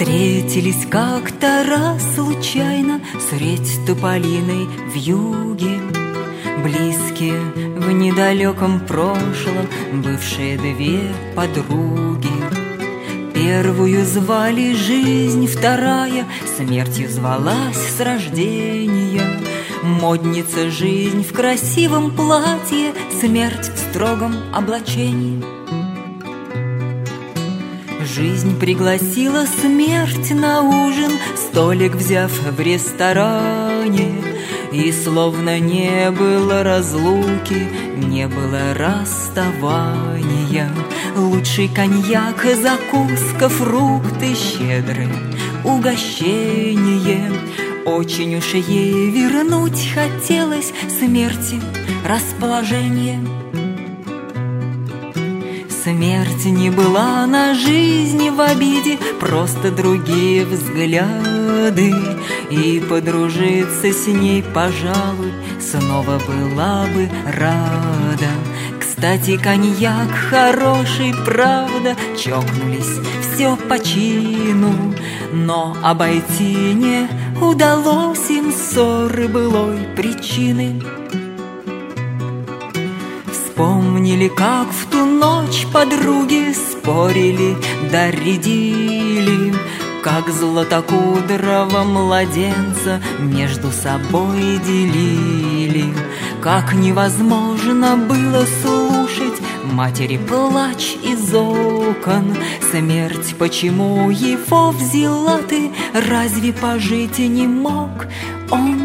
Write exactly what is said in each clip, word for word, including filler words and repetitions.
Встретились как-то раз случайно средь тополиной вьюги, близкие в недалеком прошлом бывшие две подруги. Первую звали жизнь, вторая смертью звалась с рождения. Модница жизнь в красивом платье, смерть в строгом облачении. Жизнь пригласила смерть на ужин, столик взяв в ресторане. И словно не было разлуки, не было расставания. Лучший коньяк, закуска, фрукты, щедрые угощение. Очень уж ей вернуть хотелось смерти расположение. Смерть не была на жизни в обиде, просто другие взгляды. И подружиться с ней, пожалуй, снова была бы рада. Кстати, коньяк хороший, правда, чокнулись все по чину. Но обойти не удалось им ссоры былой причины. Вспомнили, как в ту ночь подруги спорили да рядили, как златокудрого младенца между собой делили. Как невозможно было слушать матери плач из окон. Смерть, почему его взяла ты, разве пожить не мог он?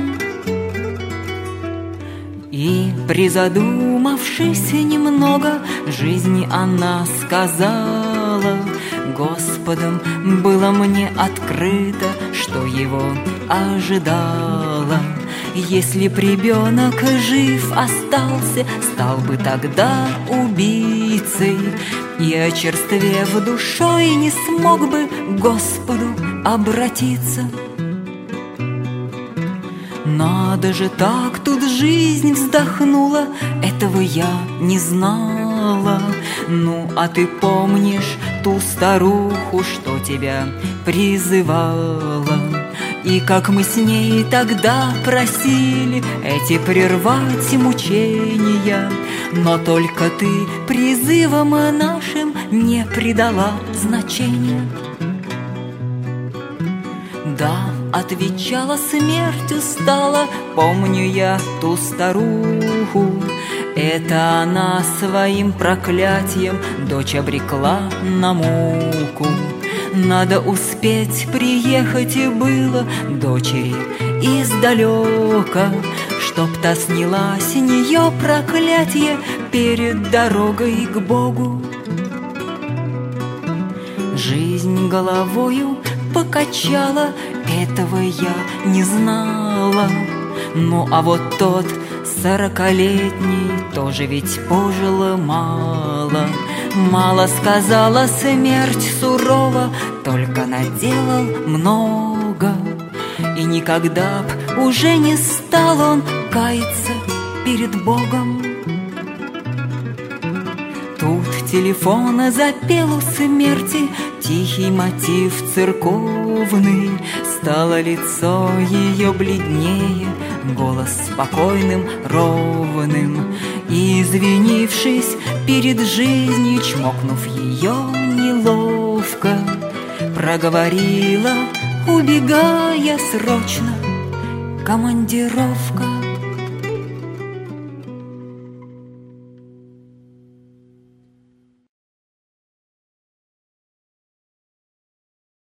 И, призадумавшись немного, жизни она сказала: Господом было мне открыто, что его ожидало. Если б ребенок жив остался, стал бы тогда убийцей, и, очерствев душой, не смог бы к Господу обратиться. Надо же, так тут жизнь вздохнула, этого я не знала. Ну, а ты помнишь ту старуху, что тебя призывала? И как мы с ней тогда просили эти прервать мучения, но только ты призывам нашим не придала значения. Да, отвечала смерть устала, помню я ту старуху. Это она своим проклятием дочь обрекла на муку. Надо успеть приехать и было дочери издалека, чтоб та сняла с нее проклятие перед дорогой к Богу. Жизнь головою покачала, этого я не знала. Ну а вот тот сорокалетний тоже ведь пожил мало. Мало сказала смерть сурово, только наделал много. И никогда б уже не стал он каяться перед Богом. Тут телефон запел у смерти тихий мотив церковный. Стало лицо ее бледнее, голос спокойным, ровным. И, извинившись перед жизнью, чмокнув ее неловко, проговорила, убегая срочно: командировка.